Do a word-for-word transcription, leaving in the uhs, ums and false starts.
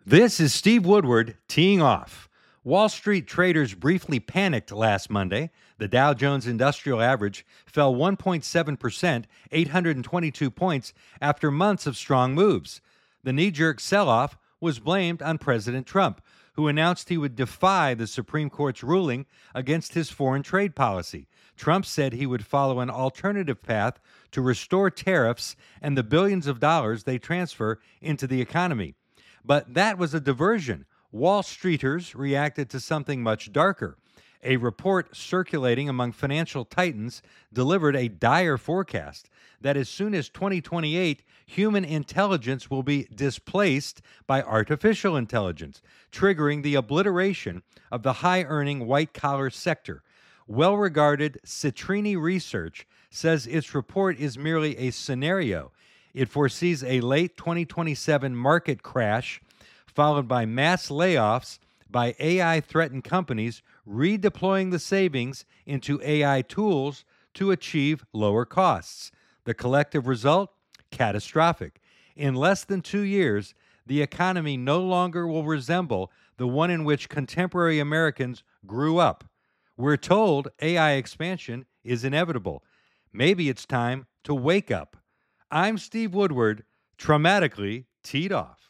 This is Steve Woodward teeing off. Wall Street traders briefly panicked last Monday. The Dow Jones Industrial Average fell one point seven percent, eight hundred twenty-two points, after months of strong moves. The knee-jerk sell-off was blamed on President Trump, who announced he would defy the Supreme Court's ruling against his foreign trade policy. Trump said he would follow an alternative path to restore tariffs and the billions of dollars they transfer into the economy. But that was a diversion. Wall Streeters reacted to something much darker. A report circulating among financial titans delivered a dire forecast that as soon as twenty twenty-eight, human intelligence will be displaced by artificial intelligence, triggering the obliteration of the high-earning white-collar sector. Well-regarded Citrini Research says its report is merely a scenario. It foresees a late twenty twenty-seven market crash, followed by mass layoffs by A I-threatened companies redeploying the savings into A I tools to achieve lower costs. The collective result? Catastrophic. In less than two years, the economy no longer will resemble the one in which contemporary Americans grew up. We're told A I expansion is inevitable. Maybe it's time to wake up. I'm Steve Woodward, traumatically teed off.